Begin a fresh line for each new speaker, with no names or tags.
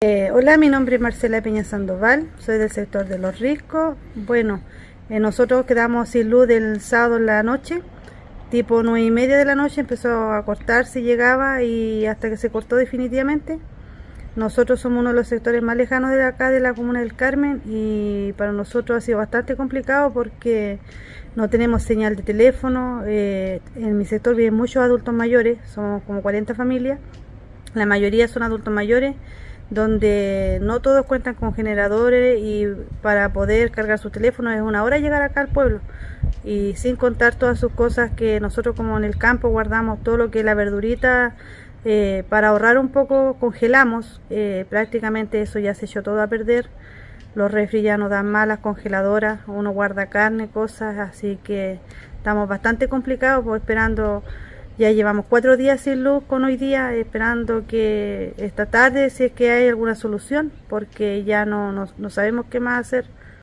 Hola, mi nombre es Marcela Peña Sandoval, soy del sector de Los Riscos. Bueno, nosotros quedamos sin luz el sábado en la noche, tipo 9:30 de la noche empezó a cortarse, llegaba y hasta que se cortó definitivamente. Nosotros somos uno de los sectores más lejanos de acá, de la comuna del Carmen, y para nosotros ha sido bastante complicado porque no tenemos señal de teléfono. En mi sector viven muchos adultos mayores, somos como 40 familias, la mayoría son adultos mayores, donde no todos cuentan con generadores y para poder cargar su teléfono es una hora llegar acá al pueblo, y sin contar todas sus cosas que nosotros como en el campo guardamos todo lo que es la verdurita. Para ahorrar un poco congelamos, prácticamente eso ya se echó todo a perder. Los refri ya no dan más, las congeladoras, uno guarda carne, cosas, así que estamos bastante complicados, pues esperando. Ya llevamos 4 días sin luz con hoy día, esperando que esta tarde si es que hay alguna solución, porque ya no sabemos qué más hacer.